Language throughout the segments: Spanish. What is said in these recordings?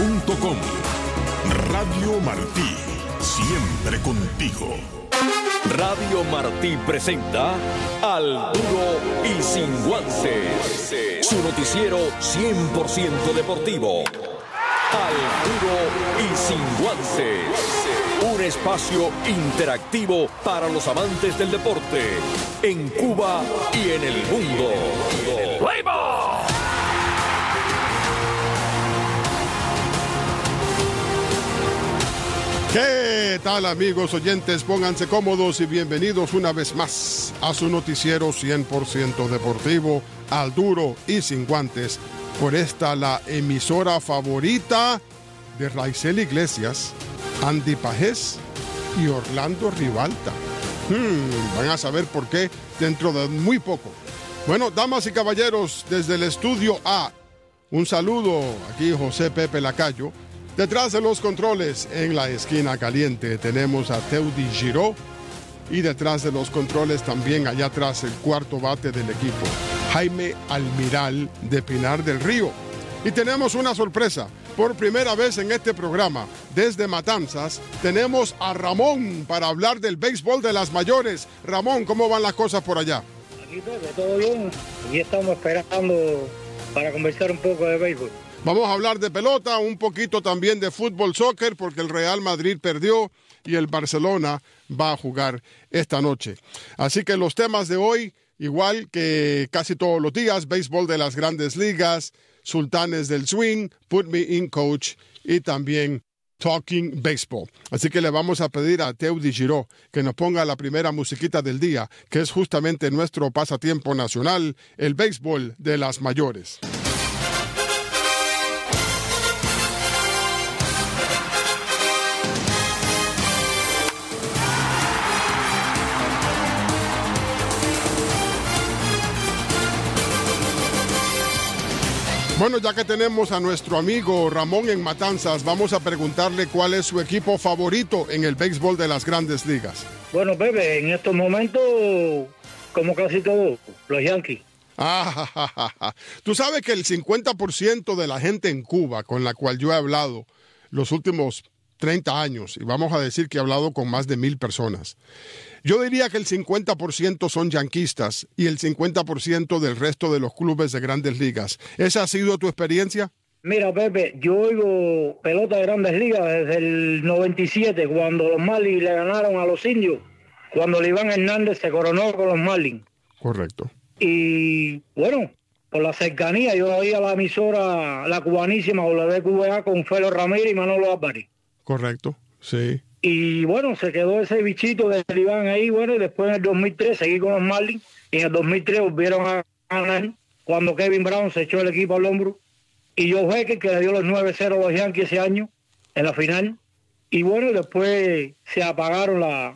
Radio Martí, siempre contigo. Radio Martí presenta Al Duro y Sin Guantes, su noticiero 100% deportivo. Al Duro y Sin Guantes, un espacio interactivo para los amantes del deporte en Cuba y en el mundo. ¡Play-ball! ¿Qué tal, amigos oyentes? Pónganse cómodos y bienvenidos una vez más a su noticiero 100% deportivo, Al Duro y Sin Guantes, por esta la emisora favorita de Raisel Iglesias, Andy Pajés y Orlando Ribalta. Van a saber por qué dentro de muy poco. Bueno, damas y caballeros, desde el estudio A, un saludo, aquí José Pepe Lacayo. Detrás de los controles, en la esquina caliente, tenemos a Teudi Giró. Y detrás de los controles también, allá atrás, el cuarto bate del equipo, Jaime Almiral de Pinar del Río. Y tenemos una sorpresa. Por primera vez en este programa, desde Matanzas, tenemos a Ramón para hablar del béisbol de las mayores. Ramón, ¿cómo van las cosas por allá? Aquí todo bien. Y estamos esperando para conversar un poco de béisbol. Vamos a hablar de pelota, un poquito también de fútbol, soccer, porque el Real Madrid perdió y el Barcelona va a jugar esta noche. Así que los temas de hoy, igual que casi todos los días, béisbol de las grandes ligas, sultanes del swing, put me in coach y también talking baseball. Así que le vamos a pedir a Teudi Giró que nos ponga la primera musiquita del día, que es justamente nuestro pasatiempo nacional, el béisbol de las mayores. Bueno, ya que tenemos a nuestro amigo Ramón en Matanzas, vamos a preguntarle cuál es su equipo favorito en el béisbol de las grandes ligas. Bueno, Pepe, en estos momentos, como casi todos, los Yankees. Tú sabes que el 50% de la gente en Cuba con la cual yo he hablado los últimos 30 años, y vamos a decir que he hablado con más de 1,000 personas, yo diría que el 50% son yanquistas y el 50% del resto de los clubes de grandes ligas. ¿Esa ha sido tu experiencia? Mira, Pepe, yo oigo pelota de grandes ligas desde el 97, cuando los Marlins le ganaron a los Indios, cuando Iván Hernández se coronó con los Marlins. Correcto. Y bueno, por la cercanía, yo oía la emisora, la cubanísima WQBA con Felo Ramírez y Manolo Álvarez. Correcto, sí. Y bueno, se quedó ese bichito de Iván ahí, bueno, y después en el 2003 seguí con los Marlins, y en el 2003 volvieron a ganar cuando Kevin Brown se echó el equipo al hombro, y Joe Becker, que le dio los 9-0 a los Yankees ese año, en la final, y bueno, después se apagaron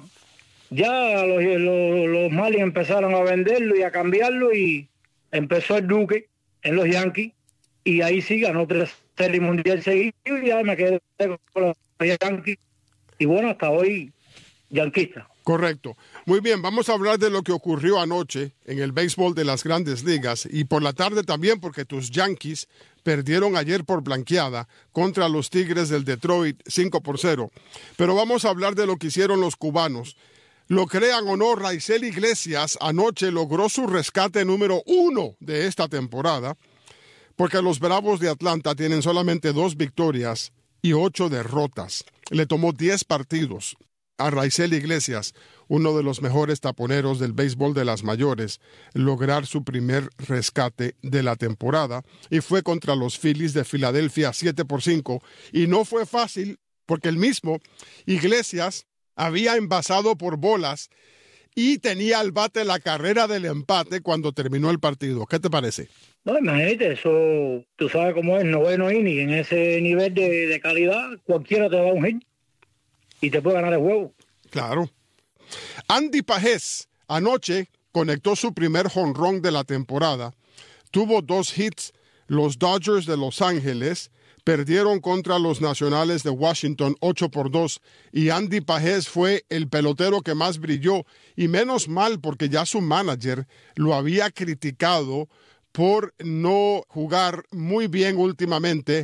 ya los Marlins empezaron a venderlo y a cambiarlo, y empezó el Duque en los Yankees, y ahí sí ganó 3 series mundial seguidos, y ya me quedé con los Yankees. Y bueno, hasta hoy, yanquista. Correcto. Muy bien, vamos a hablar de lo que ocurrió anoche en el béisbol de las grandes ligas y por la tarde también porque tus Yankees perdieron ayer por blanqueada contra los Tigres del Detroit 5-0. Pero vamos a hablar de lo que hicieron los cubanos. Lo crean o no, Raisel Iglesias anoche logró su rescate número 1 de esta temporada porque los Bravos de Atlanta tienen solamente 2 victorias y 8 derrotas. Le tomó 10 partidos a Raisel Iglesias, uno de los mejores taponeros del béisbol de las mayores, lograr su primer rescate de la temporada, y fue contra los Phillies de Filadelfia 7-5, y no fue fácil porque el mismo Iglesias había envasado por bolas y tenía al bate la carrera del empate cuando terminó el partido. ¿Qué te parece? No, imagínate, eso, tú sabes cómo es, noveno inning, en ese nivel de calidad, cualquiera te da un hit y te puede ganar el juego. Claro. Andy Pajés anoche conectó su primer jonrón de la temporada, tuvo 2 hits. Los Dodgers de Los Ángeles perdieron contra los Nacionales de Washington 8-2 y Andy Pajés fue el pelotero que más brilló, y menos mal porque ya su manager lo había criticado por no jugar muy bien últimamente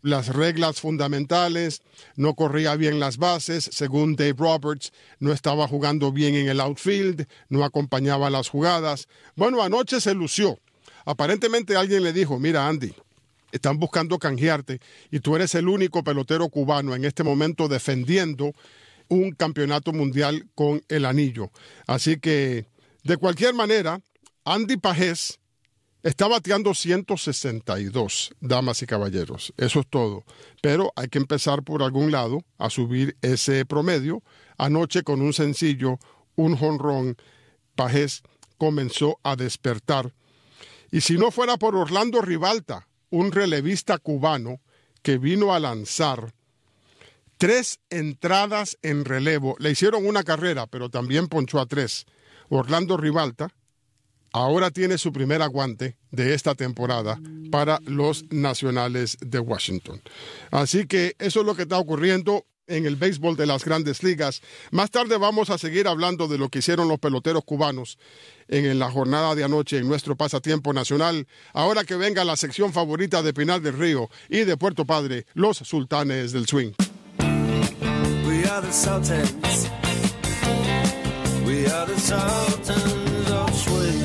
las reglas fundamentales, no corría bien las bases, según Dave Roberts, no estaba jugando bien en el outfield, no acompañaba las jugadas. Bueno, anoche se lució. Aparentemente alguien le dijo, mira Andy, están buscando canjearte y tú eres el único pelotero cubano en este momento defendiendo un campeonato mundial con el anillo. Así que, de cualquier manera, Andy Pagés está bateando 162, damas y caballeros. Eso es todo. Pero hay que empezar por algún lado a subir ese promedio. Anoche, con un sencillo, un jonrón, Pagés comenzó a despertar. Y si no fuera por Orlando Ribalta, un relevista cubano que vino a lanzar 3 entradas en relevo. Le hicieron una carrera, pero también ponchó a 3. Orlando Ribalta ahora tiene su primer aguante de esta temporada para los Nacionales de Washington. Así que eso es lo que está ocurriendo en el béisbol de las Grandes Ligas. Más tarde vamos a seguir hablando de lo que hicieron los peloteros cubanos en la jornada de anoche en nuestro pasatiempo nacional. Ahora que venga la sección favorita de Pinar del Río y de Puerto Padre, los Sultanes del Swing. We are the Sultans. We are the Sultans of Swing.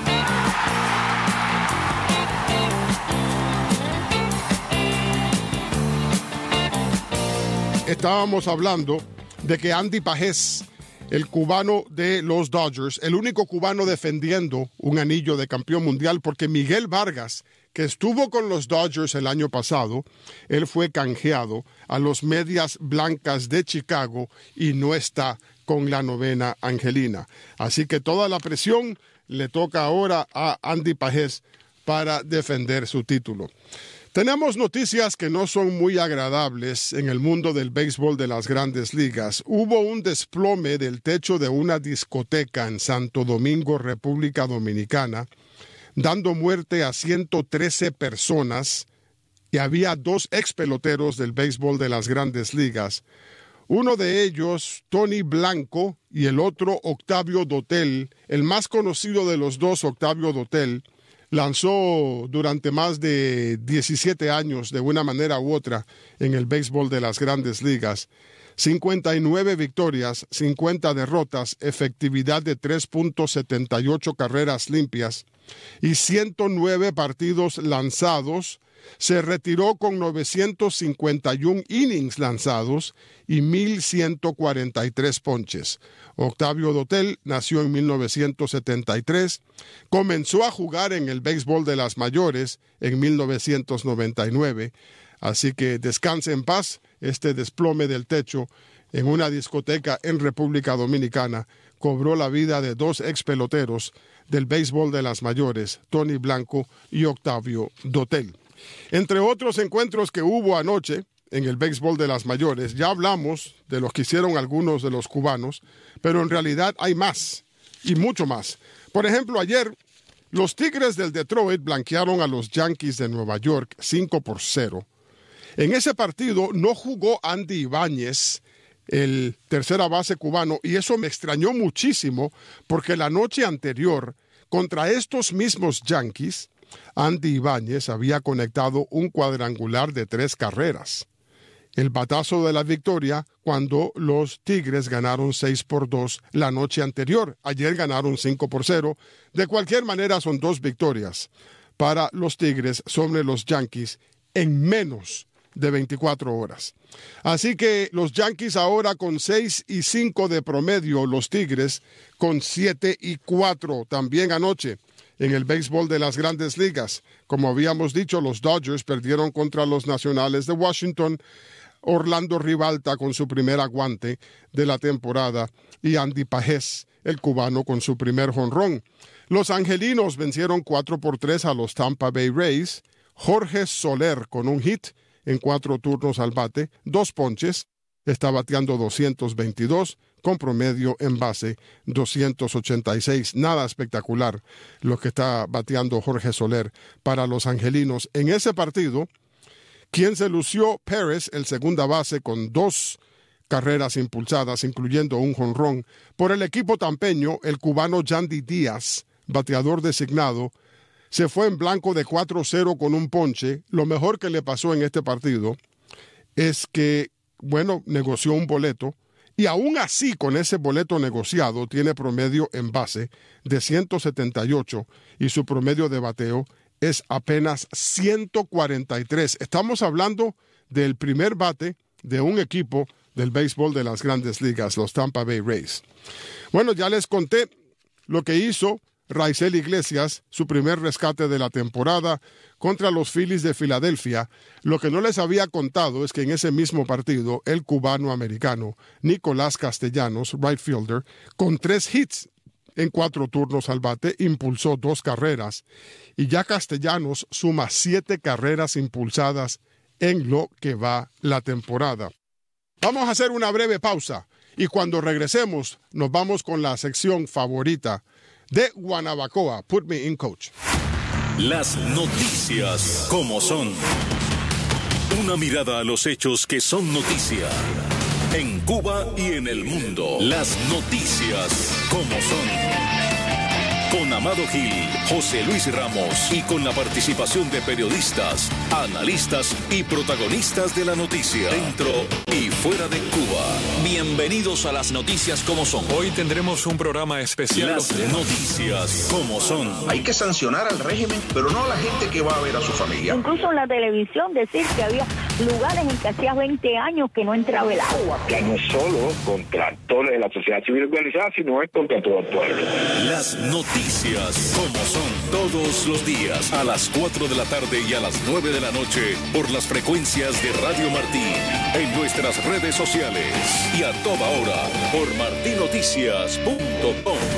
Estábamos hablando de que Andy Pagés, el cubano de los Dodgers, el único cubano defendiendo un anillo de campeón mundial, porque Miguel Vargas, que estuvo con los Dodgers el año pasado, él fue canjeado a los Medias Blancas de Chicago y no está con la novena angelina. Así que toda la presión le toca ahora a Andy Pagés para defender su título. Tenemos noticias que no son muy agradables en el mundo del béisbol de las Grandes Ligas. Hubo un desplome del techo de una discoteca en Santo Domingo, República Dominicana, dando muerte a 113 personas, y había 2 expeloteros del béisbol de las Grandes Ligas. Uno de ellos, Tony Blanco, y el otro, Octavio Dotel. El más conocido de los 2, Octavio Dotel, lanzó durante más de 17 años de una manera u otra en el béisbol de las Grandes Ligas. 59 victorias, 50 derrotas, efectividad de 3.78 carreras limpias y 109 partidos lanzados. Se retiró con 951 innings lanzados y 1,143 ponches. Octavio Dotel nació en 1973, comenzó a jugar en el béisbol de las mayores en 1999, así que descanse en paz. Este desplome del techo en una discoteca en República Dominicana cobró la vida de 2 expeloteros del béisbol de las mayores, Tony Blanco y Octavio Dotel. Entre otros encuentros que hubo anoche en el béisbol de las mayores, ya hablamos de los que hicieron algunos de los cubanos, pero en realidad hay más, y mucho más. Por ejemplo, ayer los Tigres del Detroit blanquearon a los Yankees de Nueva York 5-0. En ese partido no jugó Andy Ibáñez, el tercera base cubano, y eso me extrañó muchísimo porque la noche anterior, contra estos mismos Yankees, Andy Ibáñez había conectado un cuadrangular de 3 carreras. El batazo de la victoria cuando los Tigres ganaron 6-2 la noche anterior. Ayer ganaron 5-0. De cualquier manera son 2 victorias para los Tigres sobre los Yankees en menos de 24 horas. Así que los Yankees ahora con 6-5 de promedio, los Tigres con 7-4 también anoche. En el béisbol de las Grandes Ligas, como habíamos dicho, los Dodgers perdieron contra los Nacionales de Washington. Orlando Ribalta con su primer aguante de la temporada y Andy Pagés, el cubano, con su primer jonrón. Los angelinos vencieron 4-3 a los Tampa Bay Rays. Jorge Soler con un hit en 4 turnos al bate, 2 ponches, está bateando 222, con promedio en base 286. Nada espectacular lo que está bateando Jorge Soler para los angelinos. En ese partido, quien se lució, Pérez, el segunda base, con 2 carreras impulsadas, incluyendo un jonrón. Por el equipo tampeño, el cubano Yandy Díaz, bateador designado, se fue en blanco de 4-0 con un ponche. Lo mejor que le pasó en este partido es que, bueno, negoció un boleto y aún así con ese boleto negociado tiene promedio en base de 178 y su promedio de bateo es apenas 143. Estamos hablando del primer bate de un equipo del béisbol de las Grandes Ligas, los Tampa Bay Rays. Bueno, ya les conté lo que hizo Raisel Iglesias, su primer rescate de la temporada contra los Phillies de Filadelfia. Lo que no les había contado es que en ese mismo partido, el cubano-americano Nicolás Castellanos, right fielder, con 3 hits en 4 turnos al bate, impulsó 2 carreras. Y ya Castellanos suma 7 carreras impulsadas en lo que va la temporada. Vamos a hacer una breve pausa y cuando regresemos nos vamos con la sección favorita de Guanabacoa. Put me in, coach. Las noticias como son. Una mirada a los hechos que son noticia. En Cuba y en el mundo. Las noticias como son. Con Amado Gil, José Luis Ramos y con la participación de periodistas, analistas y protagonistas de la noticia dentro y fuera de Cuba. Bienvenidos a las noticias como son. Hoy tendremos un programa especial. Las noticias como son. Hay que sancionar al régimen, pero no a la gente que va a ver a su familia. Incluso en la televisión decir que había lugares en que hacía 20 años que no entraba el agua. Ya no es solo contra actores de la sociedad civil organizada, sino es contra todo el pueblo. Las noticias como son, todos los días a las 4 de la tarde y a las 9 de la noche por las frecuencias de Radio Martí, en nuestras redes sociales y a toda hora por martinoticias.com.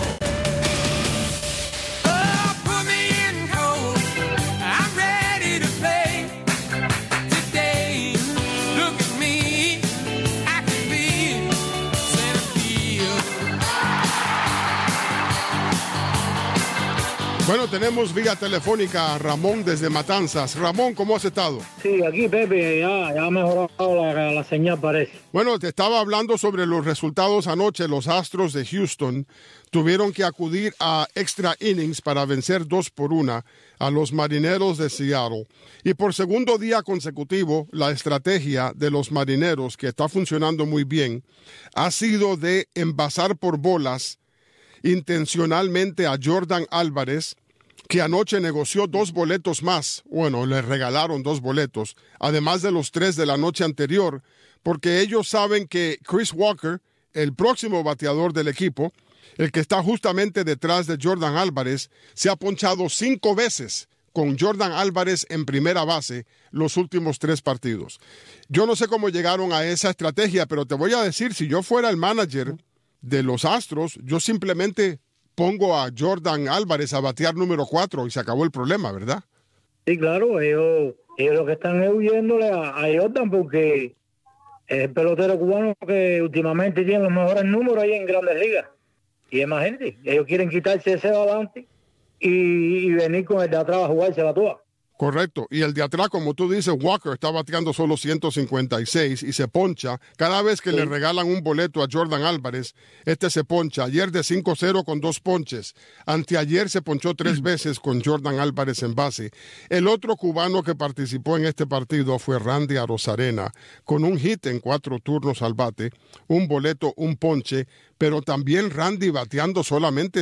Bueno, tenemos vía telefónica a Ramón desde Matanzas. Ramón, ¿cómo has estado? Sí, aquí, Pepe, ya ha mejorado la señal, parece. Bueno, te estaba hablando sobre los resultados anoche. Los Astros de Houston tuvieron que acudir a extra innings para vencer 2-1 a los Marineros de Seattle. Y por segundo día consecutivo, la estrategia de los Marineros, que está funcionando muy bien, ha sido de envasar por bolas intencionalmente a Jordan Álvarez, que anoche negoció 2 boletos más. Bueno, le regalaron 2 boletos, además de los 3 de la noche anterior, porque ellos saben que Chris Walker, el próximo bateador del equipo, el que está justamente detrás de Jordan Álvarez, se ha ponchado 5 veces con Jordan Álvarez en primera base los últimos 3 partidos. Yo no sé cómo llegaron a esa estrategia, pero te voy a decir, si yo fuera el manager de los Astros, yo simplemente pongo a Jordan Álvarez a batear número 4 y se acabó el problema, ¿verdad? Sí, claro, ellos lo que están es huyéndole a Jordan porque es el pelotero cubano que últimamente tiene los mejores números ahí en Grandes Ligas. Y imagínate, ellos quieren quitarse ese adelante y venir con el de atrás a jugársela toda. Correcto. Y el de atrás, como tú dices, Walker está bateando solo 156 y se poncha. Cada vez que le regalan un boleto a Jordan Álvarez, se poncha. Ayer de 5-0 con 2 ponches. Anteayer se ponchó 3 veces con Jordan Álvarez en base. El otro cubano que participó en este partido fue Randy Arozarena, con un hit en 4 turnos al bate, un boleto, un ponche, pero también Randy bateando solamente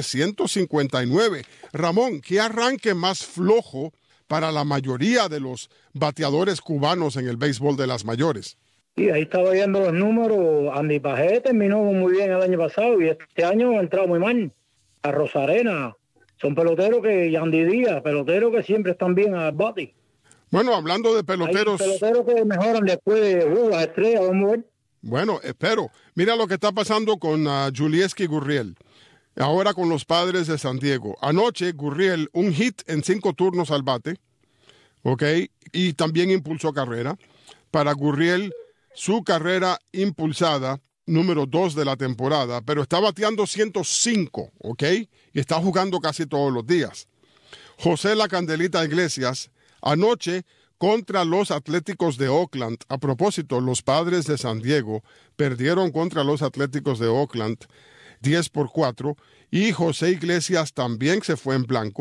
159. Ramón, ¿qué arranque más flojo para la mayoría de los bateadores cubanos en el béisbol de las mayores? Sí, ahí estaba viendo los números. Andy Pajé terminó muy bien el año pasado y este año ha entrado muy mal. A Rosarena, son peloteros y Andy Díaz, peloteros que siempre están bien al bate. Bueno, hablando de peloteros... Hay peloteros que mejoran después de las estrellas, vamos a ver. Bueno, espero. Mira lo que está pasando con Julieski Gurriel. Ahora con los Padres de San Diego. Anoche, Gurriel, un hit en 5 turnos al bate, ¿ok? Y también impulsó carrera. Para Gurriel, su carrera impulsada, número 2 de la temporada, pero está bateando 105, ¿ok? Y está jugando casi todos los días. José La Candelita Iglesias, anoche contra los Atléticos de Oakland. A propósito, los Padres de San Diego perdieron contra los Atléticos de Oakland 10-4, y José Iglesias también se fue en blanco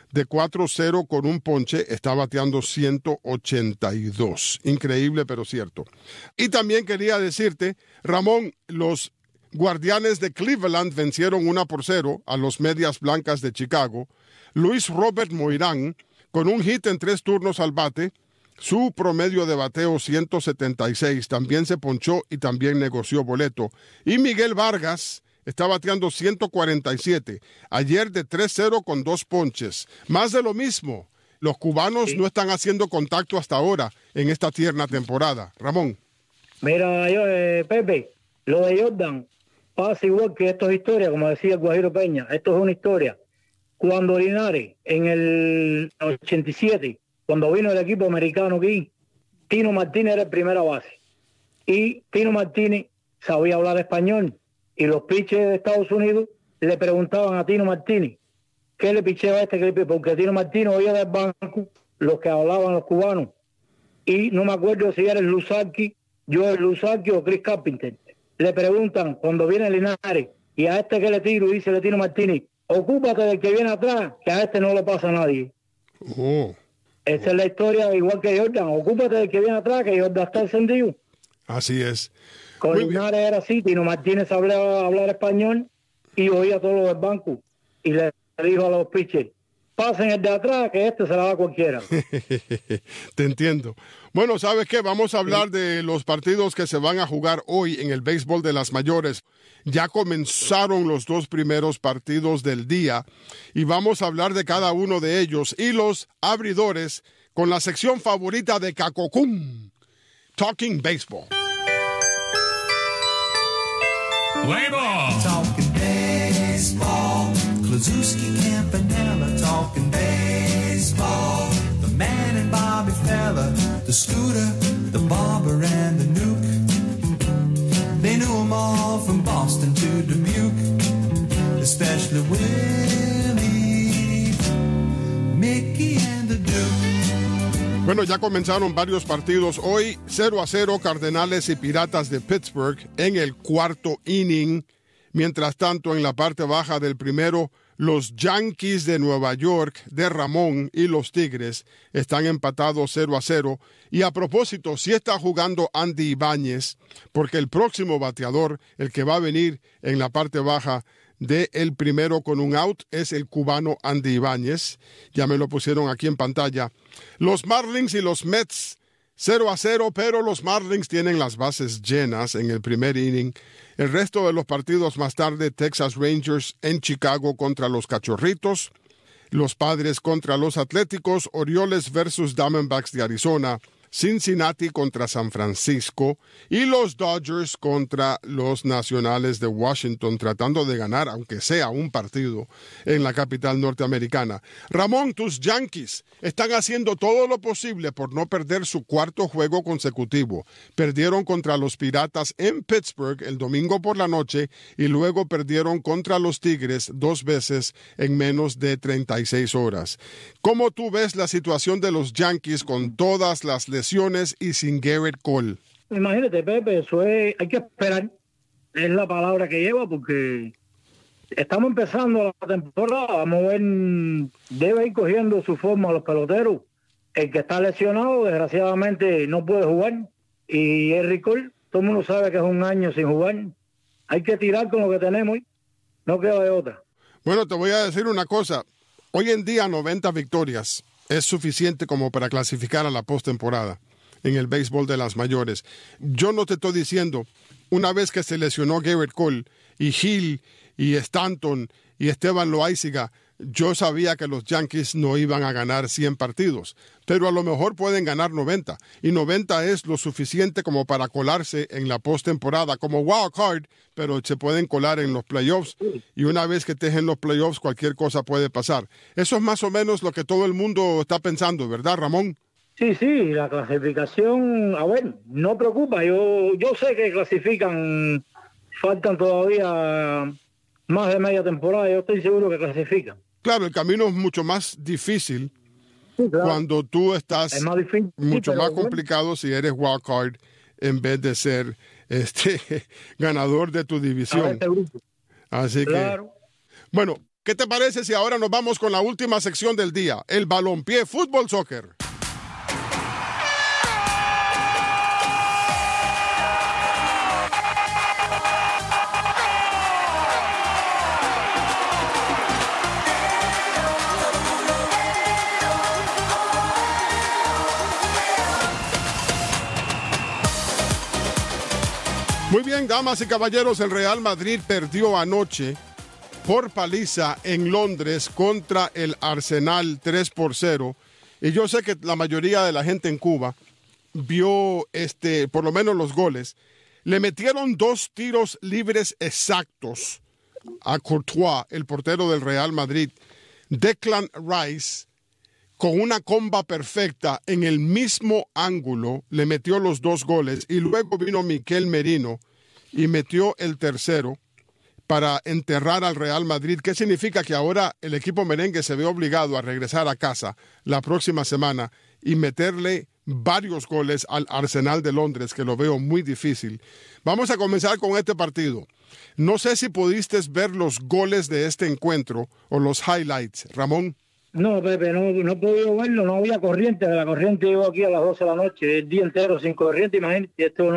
de 4-0 con un ponche, está bateando 182. Increíble, pero cierto. Y también quería decirte, Ramón, los Guardianes de Cleveland vencieron 1-0 a los Medias Blancas de Chicago. Luis Robert Moirán, con un hit en 3 turnos al bate, su promedio de bateo 176, también se ponchó y también negoció boleto. Y Miguel Vargas está bateando 147, ayer de 3-0 con 2 ponches. Más de lo mismo, los cubanos no están haciendo contacto hasta ahora en esta tierna temporada. Ramón. Mira, Pepe, lo de Jordan pasa igual que esto es historia, como decía Guajiro Peña, esto es una historia. Cuando Linares, en el 87, cuando vino el equipo americano aquí, Tino Martínez era el primera base. Y Tino Martínez sabía hablar español. Y los pitchers de Estados Unidos le preguntaban a Tino Martínez, ¿qué le pichea a este clip? Porque Tino Martínez oía del banco los que hablaban los cubanos. Y no me acuerdo si era el Luzarki, Joel Luzarki o Chris Carpenter. Le preguntan cuando viene Linares, y a este que le tiro, dice Tino Martínez, ocúpate del que viene atrás, que a este no le pasa a nadie. Oh. Esa es la historia, igual que Jordan, ocúpate del que viene atrás, que Jordan está encendido. Así es. Con Linares era así, Tino Martínez sabía hablar español y oía todo lo del banco. Y le dijo a los pitchers, pasen el de atrás, que este se la da cualquiera. Te entiendo. Bueno, ¿sabes qué? Vamos a hablar de los partidos que se van a jugar hoy en el béisbol de las mayores. Ya comenzaron los 2 primeros partidos del día y vamos a hablar de cada uno de ellos y los abridores con la sección favorita de Cacocum, Talking Baseball. Play ball. Talking baseball. Klazuski, Campanella, talking baseball. The man and Bobby Fella, the Scooter, the Barber and the Nuke. They knew them all from Boston to Dubuque, especially Willie, Mickey and the Duke. Bueno, ya comenzaron varios partidos hoy. 0-0 Cardenales y Piratas de Pittsburgh en el 4º inning. Mientras tanto, en la parte baja del primero, los Yankees de Nueva York de Ramón y los Tigres están empatados 0-0. Y a propósito, sí está jugando Andy Ibáñez, porque el próximo bateador, el que va a venir en la parte baja del primero con un out, es el cubano Andy Ibáñez. Ya me lo pusieron aquí en pantalla. Los Marlins y los Mets 0-0, pero los Marlins tienen las bases llenas en el primer inning. El resto de los partidos más tarde, Texas Rangers en Chicago contra los Cachorritos, los Padres contra los Atléticos, Orioles versus Diamondbacks de Arizona, Cincinnati contra San Francisco y los Dodgers contra los Nacionales de Washington, tratando de ganar, aunque sea un partido, en la capital norteamericana. Ramón, tus Yankees están haciendo todo lo posible por no perder su 4º juego consecutivo. Perdieron contra los Piratas en Pittsburgh el domingo por la noche y luego perdieron contra los Tigres 2 veces en menos de 36 horas. ¿Cómo tú ves la situación de los Yankees con todas las lesiones y sin Garrett Cole? Imagínate, Pepe, eso es, hay que esperar. Es la palabra que lleva porque estamos empezando la temporada. Vamos a ver, debe ir cogiendo su forma los peloteros. El que está lesionado, desgraciadamente, no puede jugar. Y Garrett Cole, todo el mundo sabe que es un año sin jugar. Hay que tirar con lo que tenemos. No queda de otra. Bueno, te voy a decir una cosa. Hoy en día 90 victorias es suficiente como para clasificar a la postemporada en el béisbol de las mayores. Yo no te estoy diciendo, una vez que se lesionó Garrett Cole y Hill y Stanton y Esteban Loaiziga, yo sabía que los Yankees no iban a ganar 100 partidos, pero a lo mejor pueden ganar 90, y 90 es lo suficiente como para colarse en la postemporada como wild card, pero se pueden colar en los playoffs, y una vez que estén en los playoffs cualquier cosa puede pasar. Eso es más o menos lo que todo el mundo está pensando, ¿verdad, Ramón? Sí, la clasificación, a ver, no preocupa, yo sé que clasifican, faltan todavía más de media temporada, yo estoy seguro que clasifican. Claro, el camino es mucho más difícil, sí, claro, cuando tú estás es más difícil, mucho más bueno, complicado si eres wild card en vez de ser ganador de tu división. Así claro. Que, bueno, ¿Qué te parece si ahora nos vamos con la última sección del día, el balompié fútbol soccer? Muy bien, damas y caballeros, el Real Madrid perdió anoche por paliza en Londres contra el Arsenal 3-0. Y yo sé que la mayoría de la gente en Cuba vio por lo menos los goles. Le metieron 2 tiros libres exactos a Courtois, el portero del Real Madrid. Declan Rice, con una comba perfecta en el mismo ángulo, le metió los 2 goles. Y luego vino Mikel Merino y metió el tercero para enterrar al Real Madrid. ¿Qué significa? Que ahora el equipo merengue se ve obligado a regresar a casa la próxima semana y meterle varios goles al Arsenal de Londres, que lo veo muy difícil. Vamos a comenzar con este partido. No sé si pudiste ver los goles de este encuentro o los highlights, Ramón. No, Pepe, no he podido verlo, no había corriente. La corriente llegó aquí a las 12 de la noche, el día entero sin corriente, imagínate, esto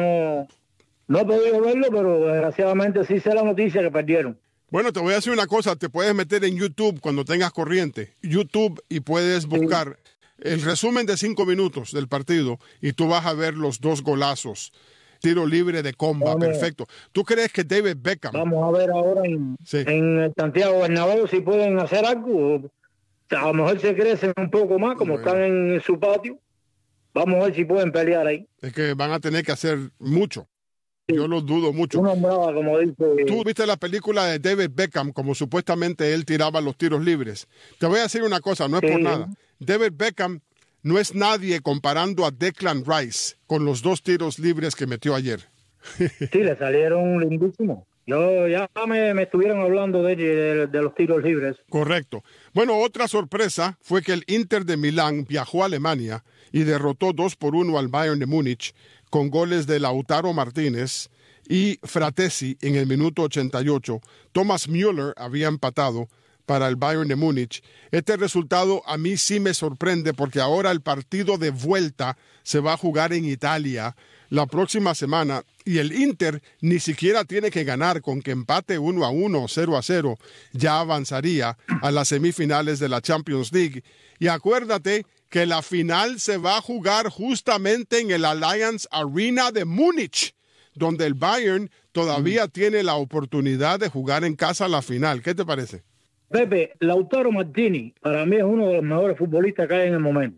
no he podido verlo, pero desgraciadamente sí sé la noticia que perdieron. Bueno, te voy a decir una cosa, te puedes meter en YouTube cuando tengas corriente, YouTube, y puedes buscar el resumen de 5 minutos del partido y tú vas a ver los 2 golazos. Tiro libre de comba, perfecto. ¿Tú crees que David Beckham? Vamos a ver ahora en el Santiago Bernabéu si pueden hacer algo. A lo mejor se crecen un poco más, como están en su patio. Vamos a ver si pueden pelear ahí. Es que van a tener que hacer mucho. Sí. Yo lo dudo mucho. Una brava, como dice. Tú viste la película de David Beckham, como supuestamente él tiraba los tiros libres. Te voy a decir una cosa, no es por nada. David Beckham no es nadie comparando a Declan Rice con los 2 tiros libres que metió ayer. Sí, le salieron lindísimos. Ya me estuvieron hablando de los tiros libres. Correcto. Bueno, otra sorpresa fue que el Inter de Milán viajó a Alemania y derrotó 2-1 al Bayern de Múnich con goles de Lautaro Martínez y Fratesi en el minuto 88. Thomas Müller había empatado para el Bayern de Múnich. Este resultado a mí sí me sorprende porque ahora el partido de vuelta se va a jugar en Italia la próxima semana y el Inter ni siquiera tiene que ganar. Con que empate 1-1 o 0-0 ya avanzaría a las semifinales de la Champions League. Y acuérdate que la final se va a jugar justamente en el Allianz Arena de Múnich, donde el Bayern todavía tiene la oportunidad de jugar en casa la final. ¿Qué te parece? Pepe, Lautaro Martínez para mí es uno de los mejores futbolistas que hay en el momento.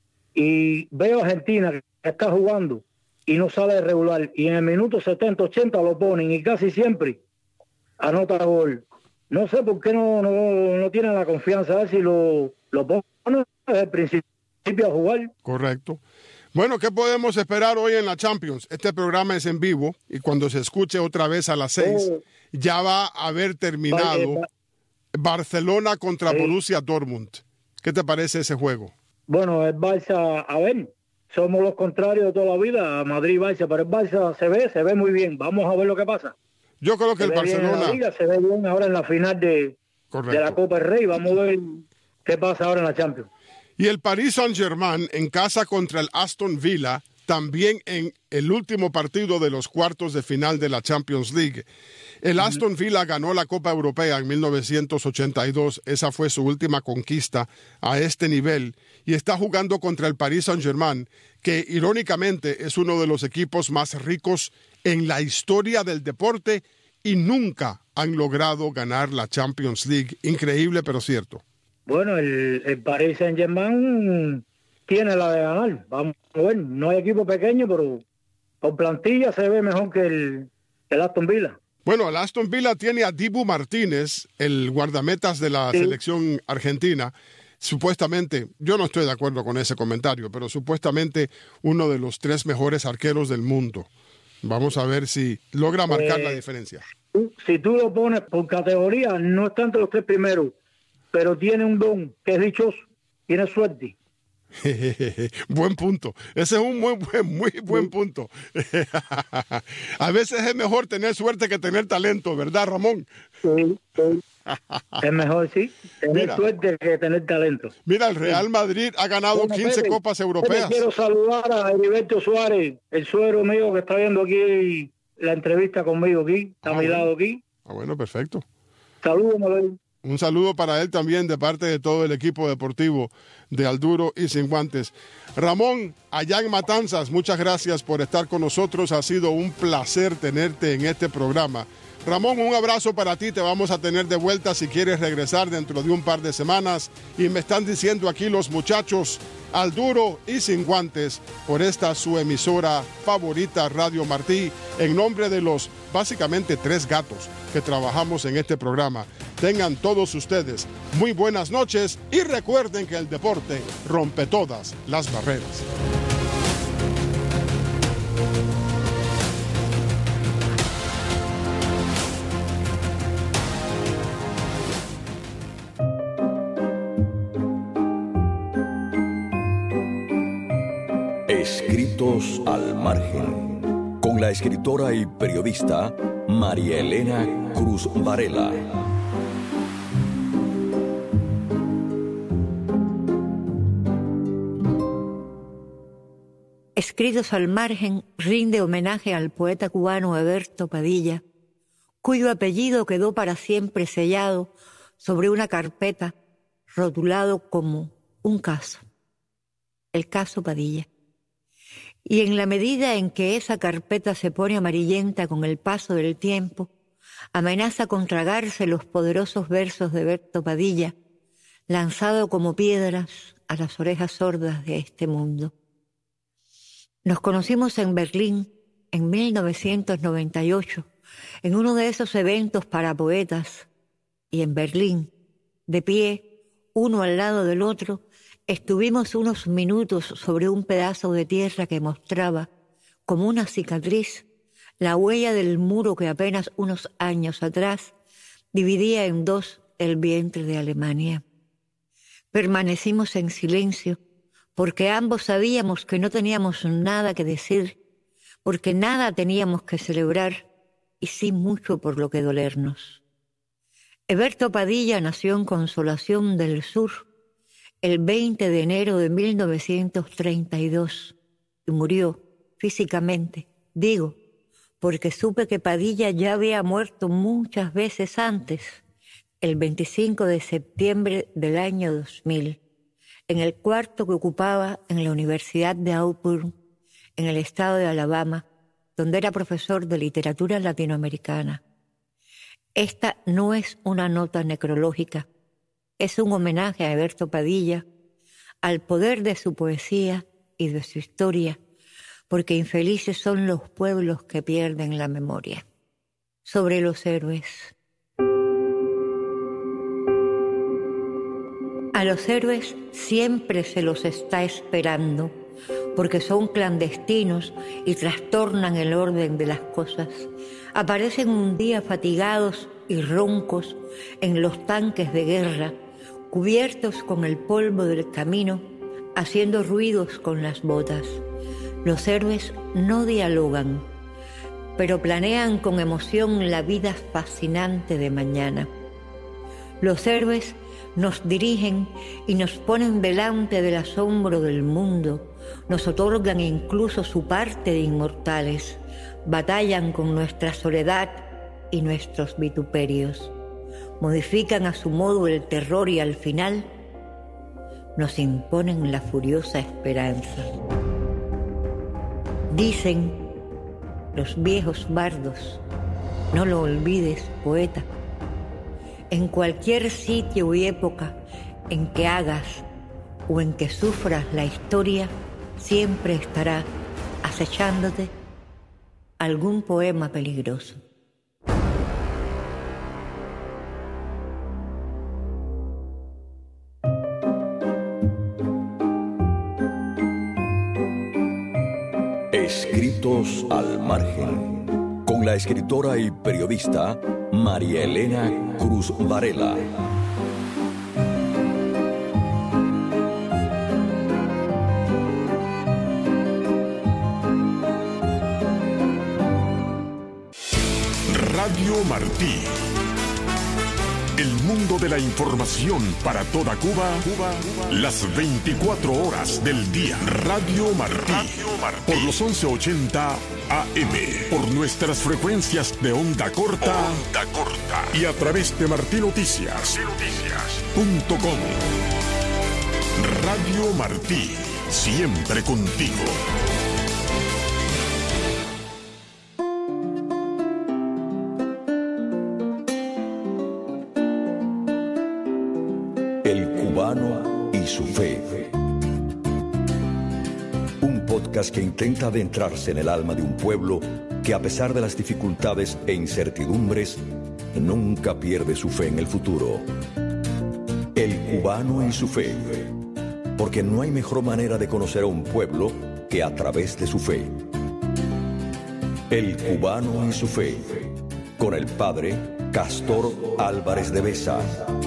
Y veo a Argentina que está jugando y no sale regular. Y en el minuto 70, 80 lo ponen y casi siempre anota gol. No sé por qué no tienen la confianza. A ver si lo ponen desde el principio a jugar. Correcto. Bueno, ¿qué podemos esperar hoy en la Champions? Este programa es en vivo y cuando se escuche otra vez a las 6 ya va a haber terminado Barcelona contra Borussia Dortmund. ¿Qué te parece ese juego? Bueno, el Barça, a ver, somos los contrarios de toda la vida, Madrid-Barça, pero el Barça se ve muy bien. Vamos a ver lo que pasa. Yo creo que el Barcelona... En la Liga, se ve bien ahora en la final de la Copa del Rey. Vamos a ver qué pasa ahora en la Champions. Y el Paris Saint-Germain en casa contra el Aston Villa, también en el último partido de los cuartos de final de la Champions League. El Aston Villa ganó la Copa Europea en 1982. Esa fue su última conquista a este nivel. Y está jugando contra el Paris Saint-Germain, que irónicamente es uno de los equipos más ricos en la historia del deporte y nunca han logrado ganar la Champions League. Increíble, pero cierto. Bueno, el Paris Saint-Germain tiene la de ganar. Vamos a ver, no hay equipo pequeño, pero con plantilla se ve mejor que el Aston Villa. Bueno, el Aston Villa tiene a Dibu Martínez, el guardametas de la selección argentina. Supuestamente, yo no estoy de acuerdo con ese comentario, pero supuestamente uno de los 3 mejores arqueros del mundo. Vamos a ver si logra marcar la diferencia. Si tú lo pones por categoría, no está entre los 3 primeros, pero tiene un don que es dichoso, tiene suerte. Buen punto. Ese es un muy buen punto. A veces es mejor tener suerte que tener talento, ¿verdad, Ramón? Sí. Es mejor, sí, tener suerte que tener talento. Mira, el Real Madrid ha ganado 15 copas europeas. Quiero saludar a Heriberto Suárez, el suegro mío que está viendo aquí la entrevista conmigo aquí, está a mi lado aquí. Bueno, perfecto. Saludos, Mabel. Un saludo para él también de parte de todo el equipo deportivo de Al Duro y Sin Guantes. Ramón, allá en Matanzas, muchas gracias por estar con nosotros. Ha sido un placer tenerte en este programa. Ramón, un abrazo para ti. Te vamos a tener de vuelta si quieres regresar dentro de un par de semanas. Y me están diciendo aquí los muchachos, Al Duro y Sin Guantes, por esta su emisora favorita, Radio Martí, en nombre de los básicamente 3 gatos que trabajamos en este programa. Tengan todos ustedes muy buenas noches y recuerden que el deporte rompe todas las barreras. Escritos al margen, con la escritora y periodista María Elena Cruz Varela. Escritos al margen rinde homenaje al poeta cubano Eberto Padilla, cuyo apellido quedó para siempre sellado sobre una carpeta rotulado como un caso, el caso Padilla. Y en la medida en que esa carpeta se pone amarillenta con el paso del tiempo, amenaza con tragarse los poderosos versos de Eberto Padilla, lanzado como piedras a las orejas sordas de este mundo. Nos conocimos en Berlín en 1998, en uno de esos eventos para poetas, y en Berlín, de pie, uno al lado del otro, estuvimos unos minutos sobre un pedazo de tierra que mostraba, como una cicatriz, la huella del muro que apenas unos años atrás dividía en 2 el vientre de Alemania. Permanecimos en silencio, porque ambos sabíamos que no teníamos nada que decir, porque nada teníamos que celebrar y sí mucho por lo que dolernos. Eberto Padilla nació en Consolación del Sur el 20 de enero de 1932 y murió físicamente, digo, porque supe que Padilla ya había muerto muchas veces antes, el 25 de septiembre del año 2000, en el cuarto que ocupaba en la Universidad de Auburn, en el estado de Alabama, donde era profesor de literatura latinoamericana. Esta no es una nota necrológica, es un homenaje a Eberto Padilla, al poder de su poesía y de su historia, porque infelices son los pueblos que pierden la memoria. Sobre los héroes. A los héroes siempre se los está esperando, porque son clandestinos y trastornan el orden de las cosas. Aparecen un día fatigados y roncos en los tanques de guerra, cubiertos con el polvo del camino, haciendo ruidos con las botas. Los héroes no dialogan, pero planean con emoción la vida fascinante de mañana. Los héroes nos dirigen y nos ponen delante del asombro del mundo, nos otorgan incluso su parte de inmortales, batallan con nuestra soledad y nuestros vituperios, modifican a su modo el terror y al final nos imponen la furiosa esperanza. Dicen los viejos bardos, no lo olvides, poeta, en cualquier sitio y época en que hagas o en que sufras la historia, siempre estará acechándote algún poema peligroso. Escritos al margen, con la escritora y periodista María Elena Cruz Varela. Radio Martí. El mundo de la información para toda Cuba, las 24 horas del día. Radio Martí. Por los 1180 AM. Por nuestras frecuencias de onda corta. Y a través de martinoticias.com. Radio Martí. Siempre contigo. El cubano y su fe. Un podcast que intenta adentrarse en el alma de un pueblo que, a pesar de las dificultades e incertidumbres, nunca pierde su fe en el futuro. El cubano y su fe. Porque no hay mejor manera de conocer a un pueblo que a través de su fe. El cubano y su fe. Con el padre Castor Álvarez de Besa.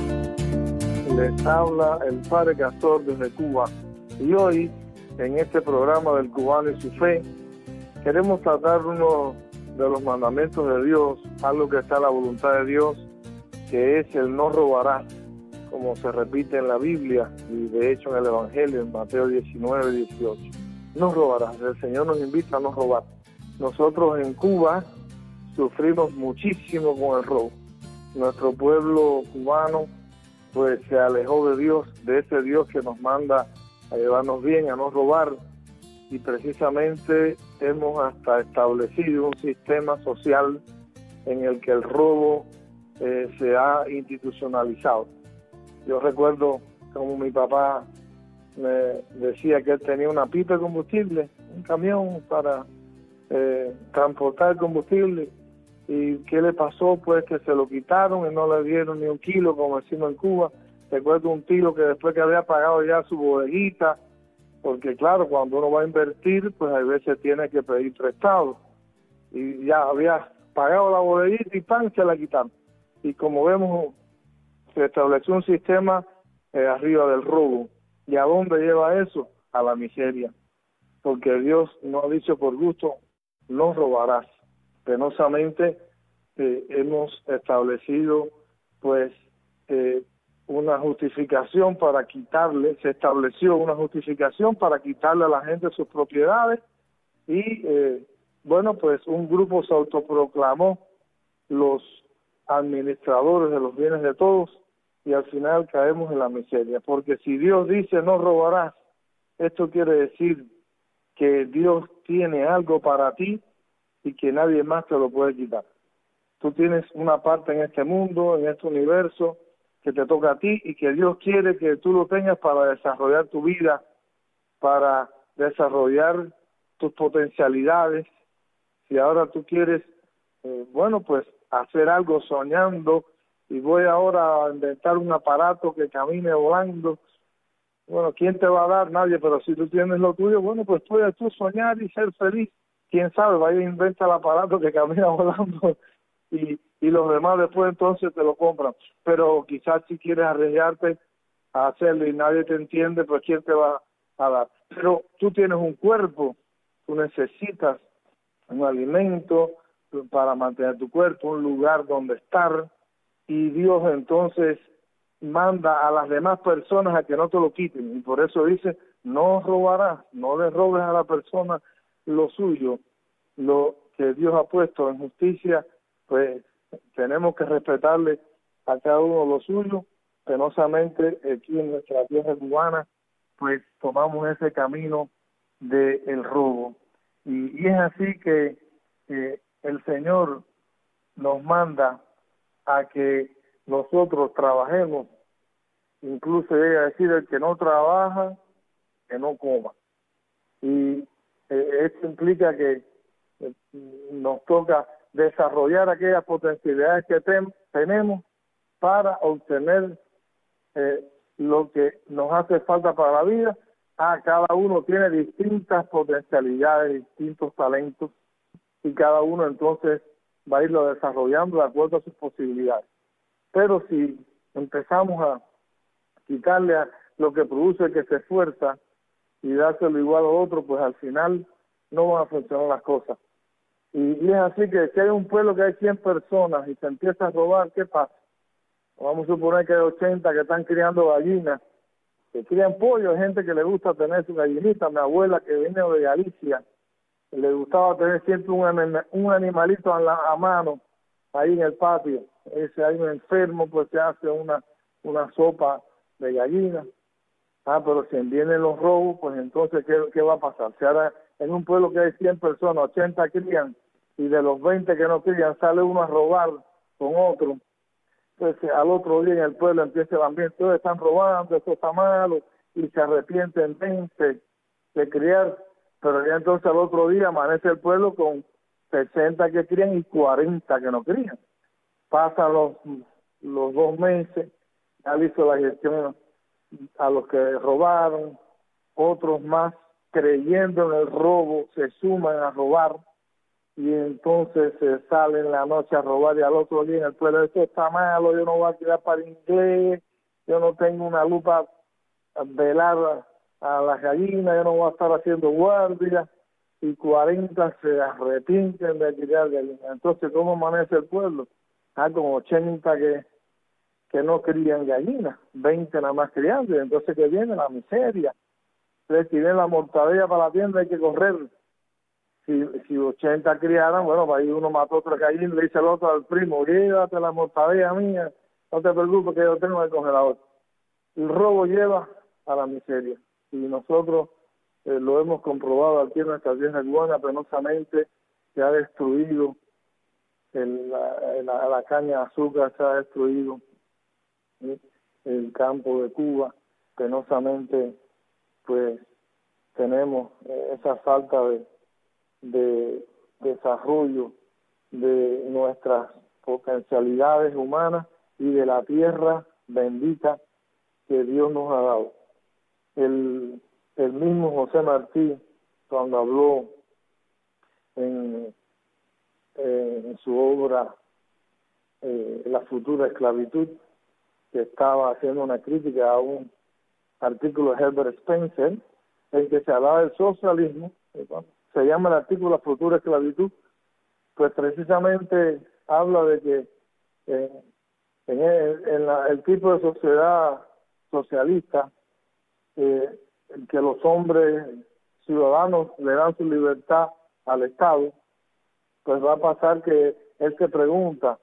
Les habla el padre Castor desde Cuba, y hoy en este programa del cubano y su fe queremos tratar uno de los mandamientos de Dios, algo que está en la voluntad de Dios, que es el no robarás, como se repite en la Biblia y de hecho en el Evangelio, en Mateo 19, 18. No robarás, el Señor nos invita a no robar. Nosotros en Cuba sufrimos muchísimo con el robo. Nuestro pueblo cubano pues se alejó de Dios, de ese Dios que nos manda a llevarnos bien, a no robar, y precisamente hemos hasta establecido un sistema social en el que el robo se ha institucionalizado. Yo recuerdo como mi papá me decía que él tenía una pipa de combustible, un camión para transportar combustible. ¿Y qué le pasó? Pues que se lo quitaron y no le dieron ni un kilo, como decimos en Cuba. Recuerdo un tío que después que había pagado ya su bodeguita, porque claro, cuando uno va a invertir, pues a veces tiene que pedir prestado. Y ya había pagado la bodeguita y ¡pam!, se la quitaron. Y como vemos, se estableció un sistema arriba del robo. ¿Y a dónde lleva eso? A la miseria. Porque Dios no ha dicho por gusto, no robarás. Penosamente hemos establecido pues una justificación para quitarle, se estableció una justificación para quitarle a la gente sus propiedades y bueno, pues un grupo se autoproclamó los administradores de los bienes de todos y al final caemos en la miseria, porque si Dios dice no robarás, esto quiere decir que Dios tiene algo para ti y que nadie más te lo puede quitar. Tú tienes una parte en este mundo, en este universo, que te toca a ti y que Dios quiere que tú lo tengas para desarrollar tu vida, para desarrollar tus potencialidades. Si ahora tú quieres, bueno, pues hacer algo soñando y voy ahora a inventar un aparato que camine volando, bueno, ¿quién te va a dar? Nadie, pero si tú tienes lo tuyo, bueno, pues puedes tú soñar y ser feliz. Quién sabe, vaya a inventar el aparato que camina volando y los demás después entonces te lo compran. Pero quizás si quieres arriesgarte a hacerlo y nadie te entiende, pues ¿quién te va a dar? Pero tú tienes un cuerpo, tú necesitas un alimento para mantener tu cuerpo, un lugar donde estar, y Dios entonces manda a las demás personas a que no te lo quiten, y por eso dice, no robarás, no le robes a la persona lo suyo, lo que Dios ha puesto en justicia, pues tenemos que respetarle a cada uno lo suyo. Penosamente aquí en nuestra tierra cubana pues tomamos ese camino del robo y es así que el Señor nos manda a que nosotros trabajemos, incluso llega a decir el que no trabaja que no coma, y esto implica que nos toca desarrollar aquellas potencialidades que tenemos para obtener lo que nos hace falta para la vida. Cada uno tiene distintas potencialidades, distintos talentos, y cada uno entonces va a irlo desarrollando de acuerdo a sus posibilidades. Pero si empezamos a quitarle a lo que produce el que se esfuerza y dárselo igual a otro, pues al final no van a funcionar las cosas. Y es así que si hay un pueblo que hay 100 personas y se empieza a robar, ¿qué pasa? Vamos a suponer que hay 80 que están criando gallinas, que crían pollo. Hay gente que le gusta tener su gallinita. Mi abuela, que viene de Galicia, le gustaba tener siempre un animalito a mano ahí en el patio. Si hay un enfermo, pues se hace una sopa de gallina. Pero si vienen los robos, pues entonces, ¿qué va a pasar? Si ahora en un pueblo que hay 100 personas, 80 crían, y de los 20 que no crían, sale uno a robar con otro, pues al otro día en el pueblo empieza el ambiente, todos están robando, eso está malo, y se arrepienten de criar, pero ya entonces al otro día amanece el pueblo con 60 que crían y 40 que no crían. Pasan los 2 meses, ya hizo la gestión a los que robaron, otros más creyendo en el robo se suman a robar, y entonces se salen la noche a robar, y al otro día en el pueblo, esto está malo, yo no voy a tirar para inglés, yo no tengo una lupa a velar a las gallinas, yo no voy a estar haciendo guardia, y 40 se arrepienten de tirar gallinas. Entonces, ¿cómo amanece el pueblo? Con 80 que no crían gallinas, 20 nada más criando, y entonces que viene la miseria. Entonces, si viene la mortadella para la tienda, hay que correr. Si 80 criaran, bueno, ahí uno mató otra gallina, le dice al otro, al primo, llévate la mortadella mía, no te preocupes que yo tengo el congelador. El robo lleva a la miseria, y nosotros lo hemos comprobado aquí en nuestra tierra cubana. Penosamente se ha destruido la caña de azúcar, se ha destruido el campo de Cuba. Penosamente pues tenemos esa falta de desarrollo de nuestras potencialidades humanas y de la tierra bendita que Dios nos ha dado. El mismo José Martí, cuando habló en su obra La futura esclavitud, que estaba haciendo una crítica a un artículo de Herbert Spencer en que se hablaba del socialismo, se llama el artículo La futura esclavitud, pues precisamente habla de que el tipo de sociedad socialista, que los hombres ciudadanos le dan su libertad al Estado, pues va a pasar que él se pregunta,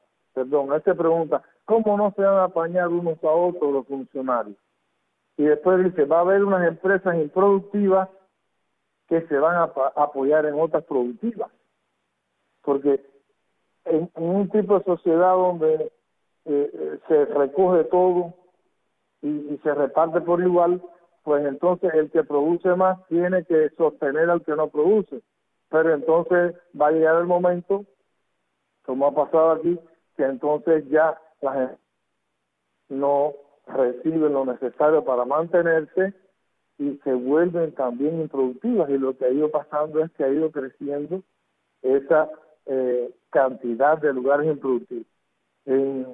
¿cómo no se van a apañar unos a otros los funcionarios? Y después dice, va a haber unas empresas improductivas que se van a apoyar en otras productivas. Porque en un tipo de sociedad donde se recoge todo y se reparte por igual, pues entonces el que produce más tiene que sostener al que no produce. Pero entonces va a llegar el momento, como ha pasado aquí, que entonces ya la gente no recibe lo necesario para mantenerse y se vuelven también improductivas. Y lo que ha ido pasando es que ha ido creciendo esa cantidad de lugares improductivos. En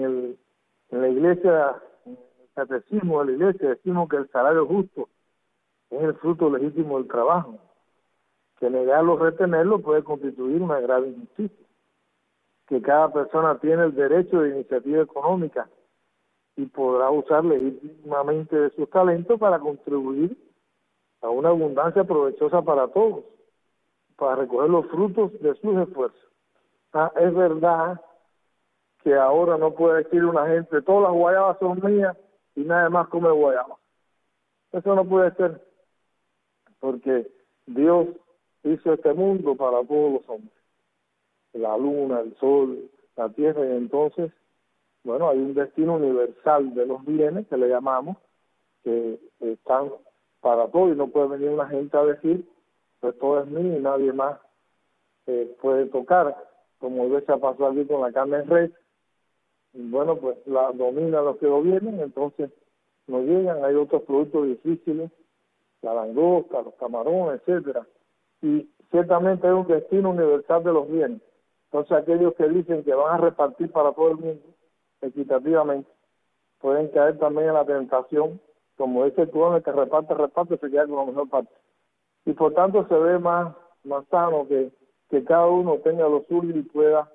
la iglesia, en el catecismo de la iglesia, decimos que el salario justo es el fruto legítimo del trabajo, que negarlo o retenerlo puede constituir una grave injusticia, que cada persona tiene el derecho de iniciativa económica y podrá usar legítimamente de sus talentos para contribuir a una abundancia provechosa para todos, para recoger los frutos de sus esfuerzos. Es verdad que ahora no puede decir una gente, todas las guayabas son mías y nadie más come guayabas. Eso no puede ser, porque Dios hizo este mundo para todos los hombres. La luna, el sol, la tierra, y entonces, bueno, hay un destino universal de los bienes, que le llamamos, que están para todos, y no puede venir una gente a decir, pues todo es mío y nadie más puede tocar, como a veces ha pasado aquí con la carne en red. Bueno, pues la dominan los que gobiernan, entonces no llegan, hay otros productos difíciles, la langosta, los camarones, etcétera, y ciertamente hay un destino universal de los bienes. Entonces aquellos que dicen que van a repartir para todo el mundo equitativamente pueden caer también en la tentación, como dice el cubano, que reparte, se queda con la mejor parte. Y por tanto se ve más sano que que cada uno tenga lo suyo y pueda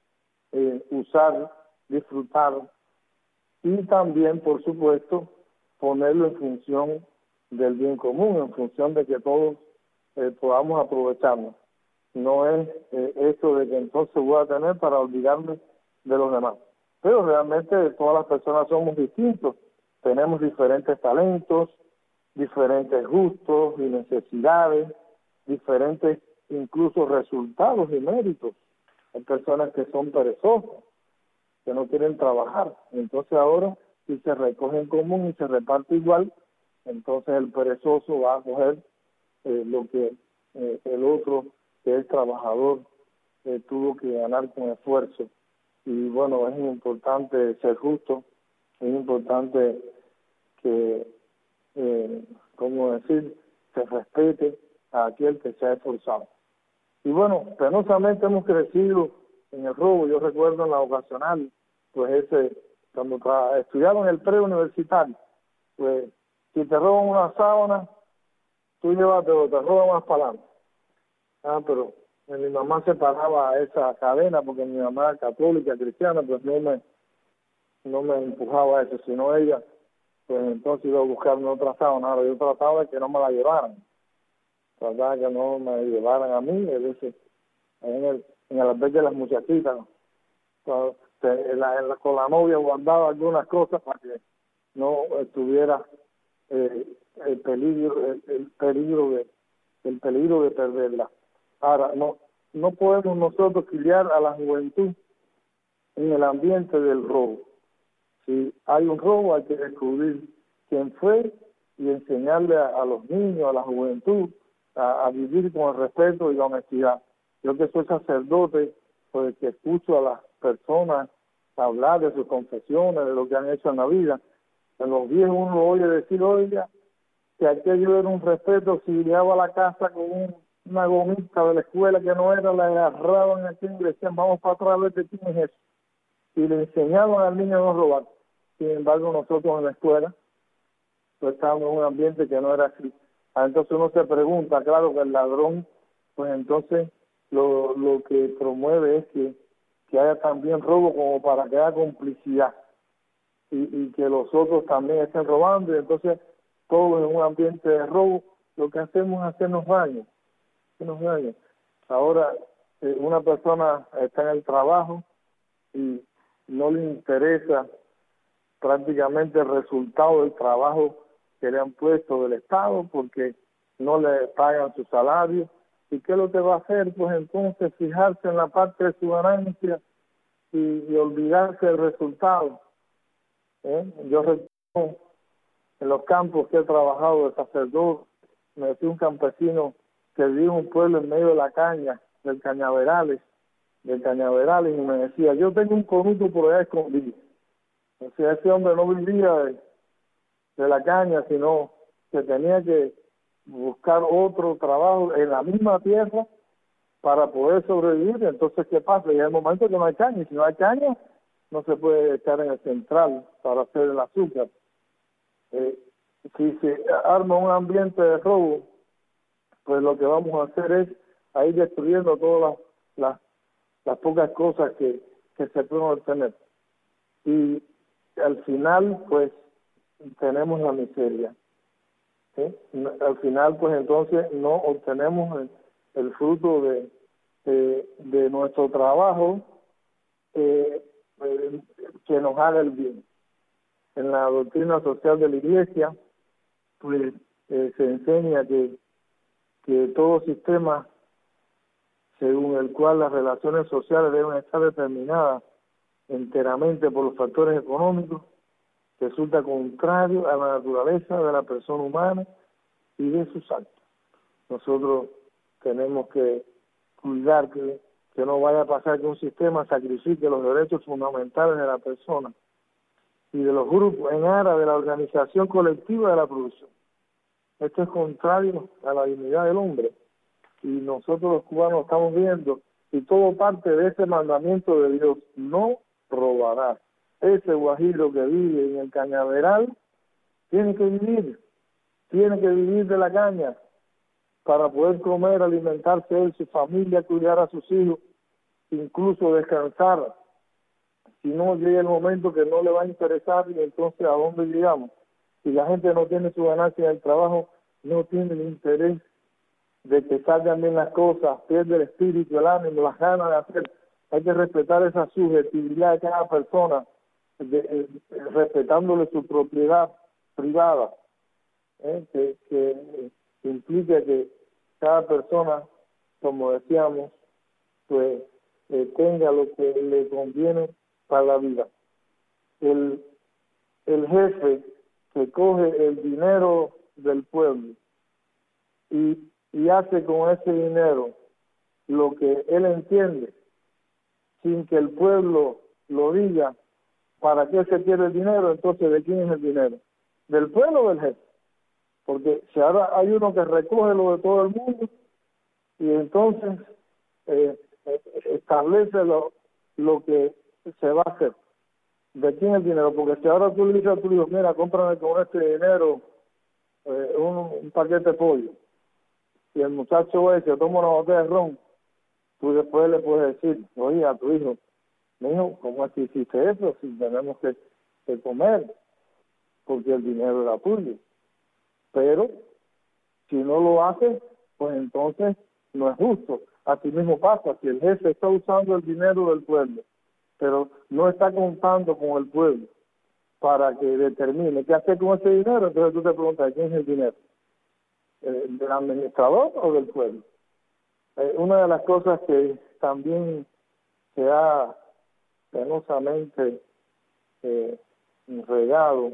usar, disfrutar, y también, por supuesto, ponerlo en función del bien común, en función de que todos podamos aprovecharnos. No es esto de que entonces voy a tener para olvidarme de los demás. Pero realmente todas las personas somos distintos, tenemos diferentes talentos, diferentes gustos y necesidades, diferentes incluso resultados y méritos. Hay personas que son perezosas, que no quieren trabajar. Entonces ahora, si se recoge en común y se reparte igual, entonces el perezoso va a coger lo que el otro, que es trabajador, tuvo que ganar con esfuerzo. Y bueno, es importante ser justo, es importante que, como decir, se respete a aquel que se ha esforzado. Y bueno, penosamente hemos crecido en el robo. Yo recuerdo en la vocacional, pues cuando estudiaba en el preuniversitario, pues si te roban una sábana, tú llévatelo, te roban más para adelante. Pero mi mamá se paraba a esa cadena porque mi mamá era católica, cristiana, pues no me empujaba a eso, sino ella, pues entonces iba a buscarme otra sábana. Ahora yo trataba de que no me la llevaran, trataba de que no me llevaran a mí, es decir, en el albergue de las muchachitas, ¿no? Con la novia guardaba algunas cosas para que no estuviera el peligro de perderla. Ahora, no podemos nosotros criar a la juventud en el ambiente del robo. Si hay un robo, hay que descubrir quién fue y enseñarle a los niños, a la juventud, a vivir con el respeto y la honestidad. Yo que soy sacerdote, pues que escucho a las personas hablar de sus confesiones, de lo que han hecho en la vida. En los viejos uno lo oye decir, oiga, que aquello era un respeto, si llegaba a la casa con una gomita de la escuela que no era, la agarraban aquí y decían, vamos para atrás a ver de quién es eso. Y le enseñaban al niño a no robar. Sin embargo, nosotros en la escuela pues estábamos en un ambiente que no era así. Entonces uno se pregunta, claro que el ladrón, pues entonces lo que promueve es que haya también robo como para que haya complicidad y que los otros también estén robando, y entonces todo en un ambiente de robo, lo que hacemos es hacernos daño. Ahora una persona está en el trabajo y no le interesa prácticamente el resultado del trabajo que le han puesto del Estado porque no le pagan su salario. ¿Y qué es lo que va a hacer? Pues entonces fijarse en la parte de su ganancia y olvidarse del resultado. Yo recuerdo en los campos que he trabajado de sacerdote, me decía un campesino que vivía en un pueblo en medio de la caña, del Cañaverales, y me decía, yo tengo un conuto por allá escondido. O sea, ese hombre no vivía de la caña, sino que tenía que buscar otro trabajo en la misma tierra para poder sobrevivir. Entonces, ¿qué pasa? Y hay momentos que no hay caña, y si no hay caña, no se puede echar en el central para hacer el azúcar. Si se arma un ambiente de robo, pues lo que vamos a hacer es a ir destruyendo todas las pocas cosas que se pueden obtener. Y al final, pues, tenemos la miseria. ¿Sí? Al final, pues, entonces no obtenemos el fruto de nuestro trabajo que nos haga el bien. En la doctrina social de la Iglesia, pues, se enseña que todo sistema según el cual las relaciones sociales deben estar determinadas enteramente por los factores económicos resulta contrario a la naturaleza de la persona humana y de sus actos. Nosotros tenemos que cuidar que no vaya a pasar que un sistema sacrifique los derechos fundamentales de la persona y de los grupos en aras de la organización colectiva de la producción. Esto es contrario a la dignidad del hombre, y nosotros los cubanos estamos viendo, y todo parte de ese mandamiento de Dios: no robarás. Ese guajiro que vive en el cañaveral tiene que vivir de la caña, para poder comer, alimentarse él, su familia, cuidar a sus hijos, incluso descansar. Si no llega el momento que no le va a interesar, y entonces ¿a dónde llegamos? Si la gente no tiene su ganancia en el trabajo, no tiene el interés de que salgan bien las cosas, pierde el espíritu, el ánimo, las ganas de hacer. Hay que respetar esa subjetividad de cada persona, respetándole su propiedad privada, que implica que cada persona, como decíamos, pues tenga lo que le conviene para la vida. El jefe que coge el dinero del pueblo y hace con ese dinero lo que él entiende, sin que el pueblo lo diga, ¿para qué se quiere el dinero? Entonces, ¿de quién es el dinero? ¿Del pueblo o del jefe? Porque si ahora hay uno que recoge lo de todo el mundo y entonces establece lo que se va a hacer. ¿De quién es el dinero? Porque si ahora tú le dices a tu hijo, mira, cómprame con este dinero un paquete de pollo, y el muchacho ese toma una botella de ron, tú después le puedes decir, oye, a tu hijo, mijo, ¿cómo es que hiciste eso? Si tenemos que comer, porque el dinero era tuyo. Pero si no lo hace, pues entonces no es justo. Así mismo pasa, si el jefe está usando el dinero del pueblo, pero no está contando con el pueblo para que determine qué hacer con ese dinero, entonces tú te preguntas, ¿quién es el dinero? ¿Del administrador o del pueblo? Una de las cosas que también se ha penosamente regado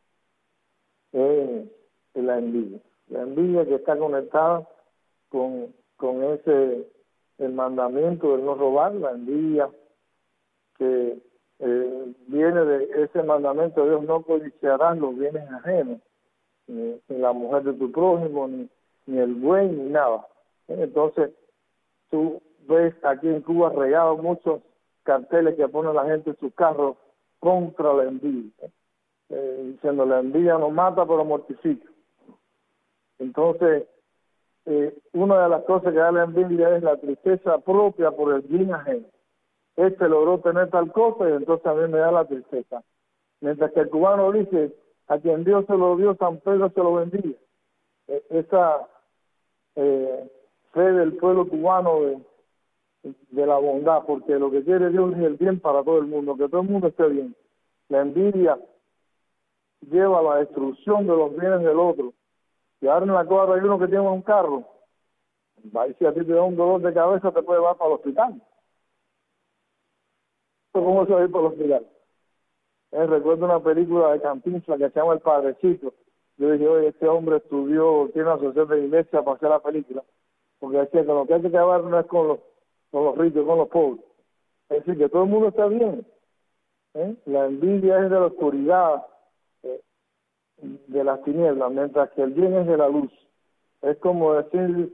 es la envidia. La envidia que está conectada con el mandamiento de no robar, la envidia que viene de ese mandamento de Dios, no codiciarás los bienes ajenos, ni la mujer de tu prójimo, ni el buey, ni nada. Entonces, tú ves aquí en Cuba regados muchos carteles que pone la gente en sus carros contra la envidia, diciendo la envidia no mata pero mortifica. Entonces, una de las cosas que da la envidia es la tristeza propia por el bien ajeno. Este logró tener tal cosa y entonces a mí me da la tristeza. Mientras que el cubano dice, a quien Dios se lo dio, San Pedro se lo bendiga. Esa fe del pueblo cubano de la bondad, porque lo que quiere Dios es el bien para todo el mundo, que todo el mundo esté bien. La envidia lleva a la destrucción de los bienes del otro. Y ahora en la cuadra hay uno que tiene un carro, va, y si a ti te da un dolor de cabeza te puede llevar para el hospital. ¿Cómo se va a ir para el hospital? Recuerdo una película de Cantinflas que se llama El Padrecito. Yo dije, oye, este hombre estudió, tiene una asociación de iglesia para hacer la película, porque decía que lo que hay que acabar no es con los ricos, con los pobres. Es decir, que todo el mundo está bien. La envidia es de la oscuridad, de las tinieblas, mientras que el bien es de la luz. Es como decir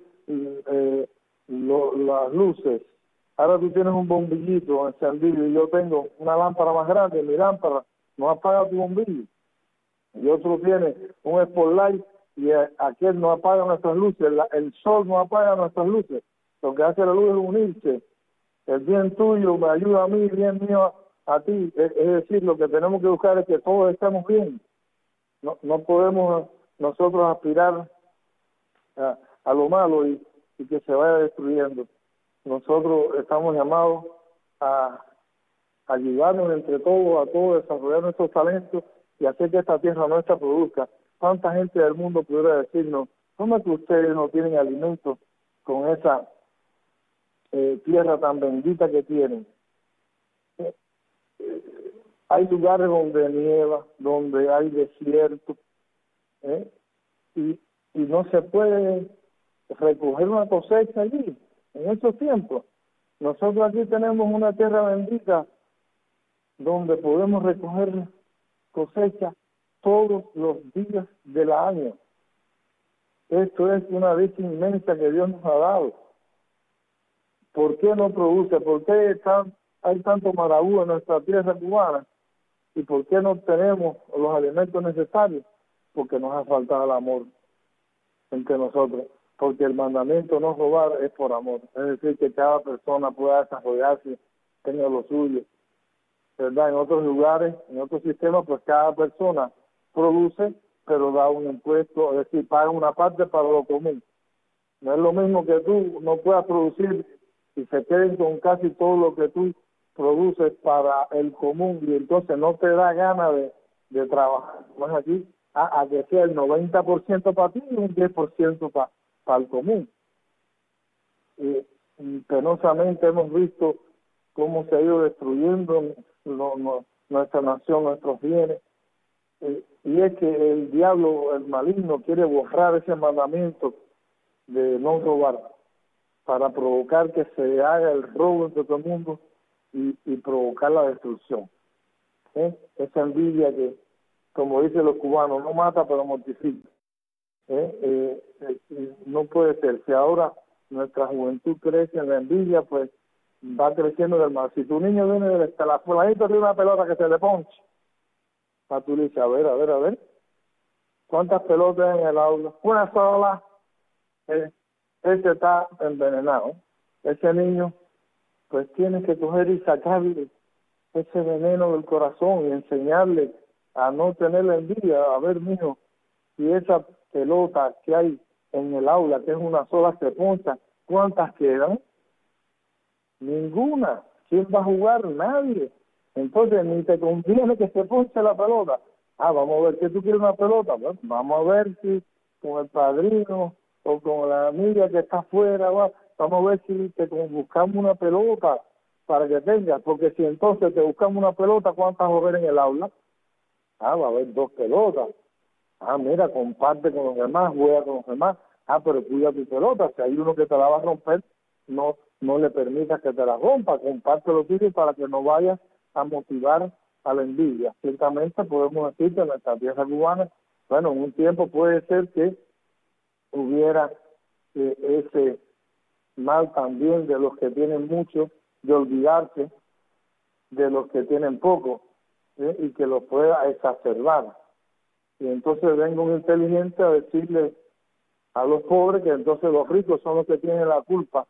las luces. Ahora tú tienes un bombillito encendido y yo tengo una lámpara más grande, mi lámpara no apaga tu bombillo. Y otro tiene un spotlight y aquel no apaga nuestras luces, el sol no apaga nuestras luces. Lo que hace la luz es unirse. El bien tuyo me ayuda a mí, el bien mío a ti. Es decir, lo que tenemos que buscar es que todos estemos bien. No podemos nosotros aspirar a lo malo y que se vaya destruyendo. Nosotros estamos llamados a ayudarnos entre todos, a todos, desarrollar nuestros talentos y hacer que esta tierra nuestra produzca. ¿Cuánta gente del mundo pudiera decirnos, cómo es que ustedes no tienen alimento con esa tierra tan bendita que tienen? Hay lugares donde nieva, donde hay desierto, y no se puede recoger una cosecha allí, en esos tiempos. Nosotros aquí tenemos una tierra bendita donde podemos recoger cosecha todos los días del año. Esto es una dicha inmensa que Dios nos ha dado. ¿Por qué no produce? ¿Por qué hay tanto marabú en nuestra tierra cubana? ¿Y por qué no tenemos los alimentos necesarios? Porque nos ha faltado el amor entre nosotros. porque el mandamiento no robar es por amor. Es decir, que cada persona pueda desarrollarse, tenga lo suyo, ¿verdad? En otros lugares, en otros sistemas, pues cada persona produce, pero da un impuesto, es decir, paga una parte para lo común. No es lo mismo que tú no puedas producir y se queden con casi todo lo que tú produces para el común, y entonces no te da ganas de trabajar. Pues aquí, a que sea el 90% para ti y un 10% para el común. Y penosamente hemos visto cómo se ha ido destruyendo nuestra nación, nuestros bienes. Y es que el diablo, el maligno, quiere borrar ese mandamiento de no robar para provocar que se haga el robo entre todo el mundo y provocar la destrucción. Esa envidia que, como dicen los cubanos, no mata pero mortifica. No puede ser. Si ahora nuestra juventud crece en la envidia, pues va creciendo del mal. Si tu niño viene de la fulanita de una pelota que se le ponche, tú le dices, a ver, ¿cuántas pelotas en el aula? Una sola. Ese está envenenado. Ese niño, pues tiene que coger y sacarle ese veneno del corazón y enseñarle a no tener la envidia. A ver, mijo, si esa pelota que hay en el aula, que es una sola, se poncha, ¿cuántas quedan? Ninguna. ¿Quién va a jugar? Nadie. Entonces ni te conviene que se ponche la pelota. Vamos a ver, ¿qué tú quieres una pelota? Bueno, vamos a ver si con el padrino o con la amiga que está afuera, vamos a ver si te buscamos una pelota para que tengas, porque si entonces te buscamos una pelota, ¿cuántas va a haber en el aula? Va a haber 2 pelotas. Mira, comparte con los demás, juega con los demás. Pero cuida tu pelota, si hay uno que te la va a romper, no le permitas que te la rompa, comparte los tuyos para que no vayas a motivar a la envidia. Ciertamente podemos decir que en nuestra tierra cubana, en un tiempo puede ser que hubiera ese mal también de los que tienen mucho, de olvidarse de los que tienen poco, y que los pueda exacerbar. Y entonces venga un inteligente a decirle a los pobres que entonces los ricos son los que tienen la culpa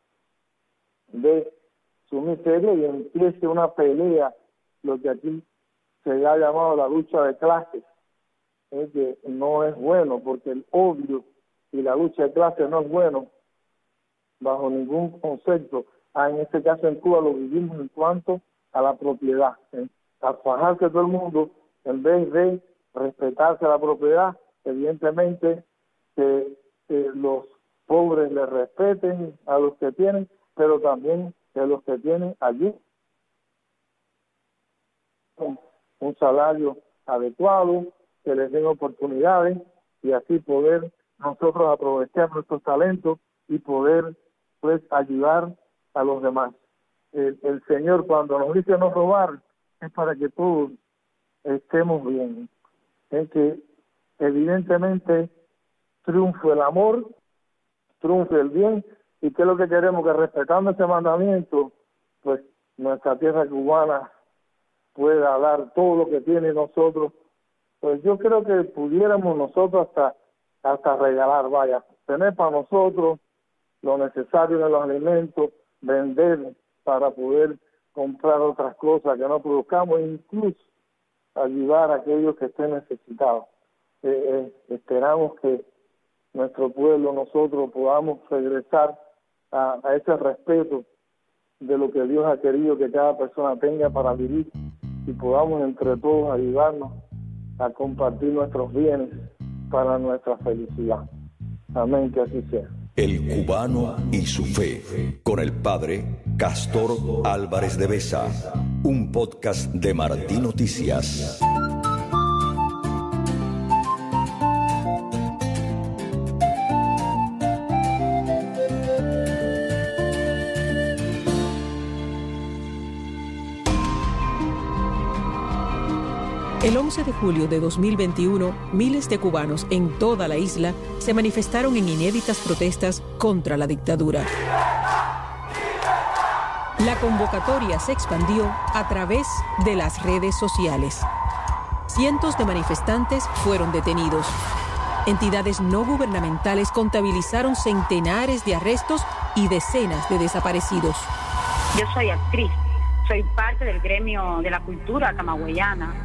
de su miseria, y empiece una pelea, lo que aquí se ha llamado la lucha de clases, que no es bueno, porque el odio y la lucha de clases no es bueno bajo ningún concepto. En este caso en Cuba lo vivimos en cuanto a la propiedad, a fajarse todo el mundo en vez de respetarse la propiedad. Evidentemente que los pobres le respeten a los que tienen, pero también que los que tienen allí un salario adecuado, que les den oportunidades, y así poder nosotros aprovechar nuestros talentos y poder pues ayudar a los demás. El Señor, cuando nos dice no robar, es para que todos estemos bien, es que evidentemente triunfe el amor, triunfe el bien. ¿Y qué es lo que queremos? Que respetando ese mandamiento, pues nuestra tierra cubana pueda dar todo lo que tiene nosotros. Pues yo creo que pudiéramos nosotros hasta regalar, tener para nosotros lo necesario de los alimentos, vender para poder comprar otras cosas que no produzcamos, e incluso ayudar a aquellos que estén necesitados. Esperamos que nuestro pueblo, nosotros podamos regresar a ese respeto de lo que Dios ha querido que cada persona tenga para vivir, y podamos entre todos ayudarnos a compartir nuestros bienes para nuestra felicidad. Amén, que así sea. El cubano y su fe, con el padre Castor Álvarez de Besa, un podcast de Martí Noticias. El 11 de julio de 2021, miles de cubanos en toda la isla se manifestaron en inéditas protestas contra la dictadura. La convocatoria se expandió a través de las redes sociales. Cientos de manifestantes fueron detenidos. entidades no gubernamentales contabilizaron centenares de arrestos y decenas de desaparecidos. Yo soy actriz, soy parte del gremio de la cultura camagüeyana.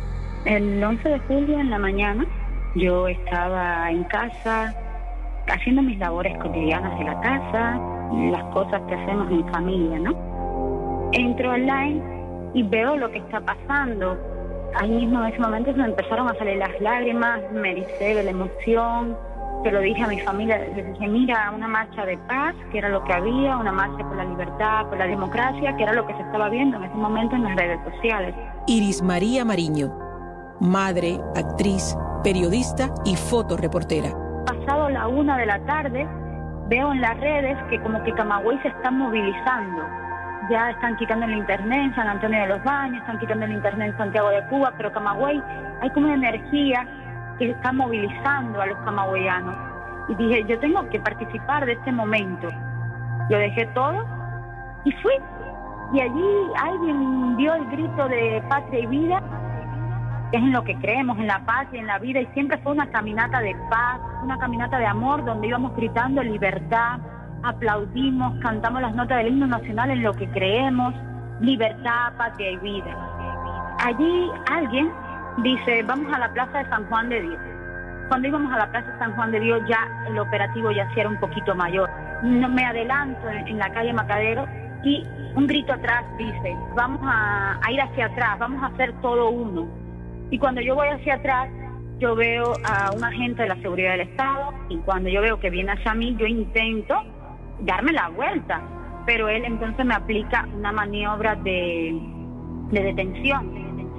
El 11 de julio en la mañana yo estaba en casa haciendo mis labores cotidianas de la casa, las cosas que hacemos en familia, ¿no? Entro online y veo lo que está pasando. Ahí mismo en ese momento se me empezaron a salir las lágrimas, me ericé de la emoción. Se lo dije a mi familia, les dije, mira, una marcha de paz, que era lo que había, una marcha por la libertad, por la democracia, que era lo que se estaba viendo en ese momento en las redes sociales. Iris María Mariño, madre, actriz, periodista y fotoreportera. Pasado la 1 de la tarde, veo en las redes que como que Camagüey se está movilizando. Ya están quitando el internet en San Antonio de los Baños, están quitando el internet en Santiago de Cuba, pero Camagüey hay como una energía que está movilizando a los camagüeyanos. Y dije, yo tengo que participar de este momento. Lo dejé todo y fui. Y allí alguien dio el grito de patria y vida, que es en lo que creemos, en la paz y en la vida, y siempre fue una caminata de paz, una caminata de amor, donde íbamos gritando libertad, aplaudimos, cantamos las notas del himno nacional en lo que creemos, libertad, patria y vida. Allí alguien dice, vamos a la Plaza de San Juan de Dios. Cuando íbamos a la Plaza de San Juan de Dios, ya el operativo ya sí era un poquito mayor. No me adelanto en la calle Macadero y un grito atrás dice, vamos a ir hacia atrás, vamos a hacer todo uno. Y cuando yo voy hacia atrás, yo veo a un agente de la seguridad del Estado, y cuando yo veo que viene hacia mí, yo intento darme la vuelta, pero él entonces me aplica una maniobra de detención.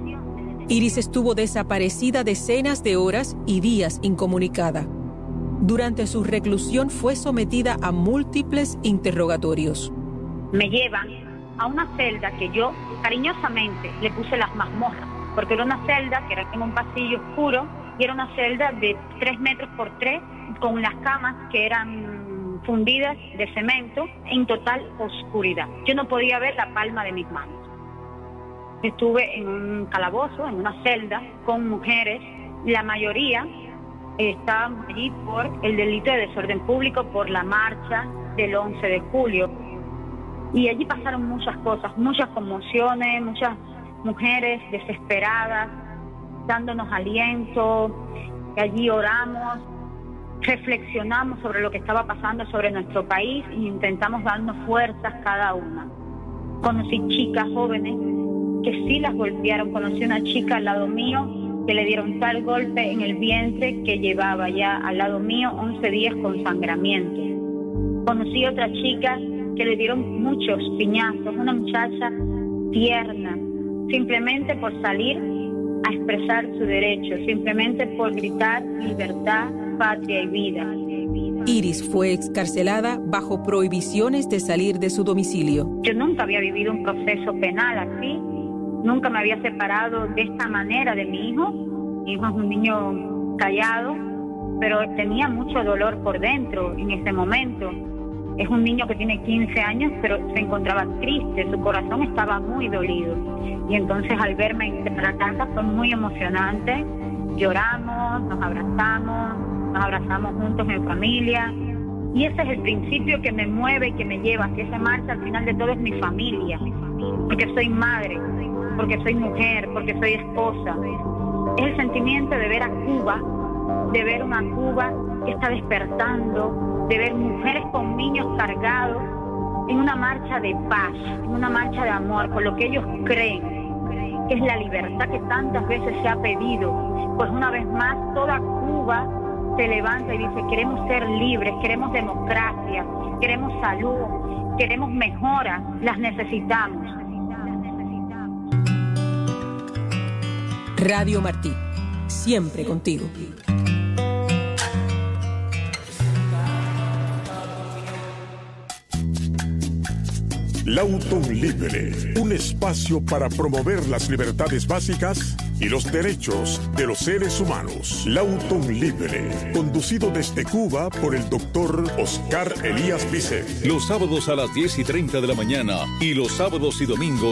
Iris estuvo desaparecida decenas de horas y días incomunicada. Durante su reclusión fue sometida a múltiples interrogatorios. Me llevan a una celda que yo cariñosamente le puse las mazmorras, porque era una celda que era en un pasillo oscuro y era una celda de 3 metros por 3 con las camas que eran fundidas de cemento en total oscuridad. Yo no podía ver la palma de mis manos. Estuve en un calabozo, en una celda con mujeres, la mayoría estábamos allí por el delito de desorden público, por la marcha del 11 de julio. Y allí pasaron muchas cosas, muchas conmociones, muchas mujeres desesperadas, dándonos aliento. Allí oramos, reflexionamos sobre lo que estaba pasando sobre nuestro país e intentamos darnos fuerzas cada una. Conocí chicas jóvenes que sí las golpearon. Conocí una chica al lado mío que le dieron tal golpe en el vientre que llevaba ya al lado mío 11 días con sangramiento. Conocí otra chica que le dieron muchos piñazos, una muchacha tierna, simplemente por salir a expresar su derecho, simplemente por gritar libertad, patria y vida. Iris fue excarcelada bajo prohibiciones de salir de su domicilio. Yo nunca había vivido un proceso penal así, nunca me había separado de esta manera de mi hijo. Mi hijo es un niño callado, pero tenía mucho dolor por dentro en ese momento. Es un niño que tiene 15 años, pero se encontraba triste, su corazón estaba muy dolido. Y entonces al verme en la casa fue muy emocionante. Lloramos, nos abrazamos juntos en familia. Y ese es el principio que me mueve y que me lleva hacia esa marcha. Al final de todo es mi familia, porque soy madre, porque soy mujer, porque soy esposa. Es el sentimiento de ver a Cuba, de ver una Cuba que está despertando, de ver mujeres con niños cargados en una marcha de paz, en una marcha de amor, por lo que ellos creen, que es la libertad que tantas veces se ha pedido. Pues una vez más toda Cuba se levanta y dice, queremos ser libres, queremos democracia, queremos salud, queremos mejoras, las necesitamos. Radio Martí, siempre contigo. Lautun Libre, un espacio para promover las libertades básicas y los derechos de los seres humanos. Lautun Libre, conducido desde Cuba por el doctor Oscar Elías Vicente. Los sábados a las 10:30 de la mañana y los sábados y domingos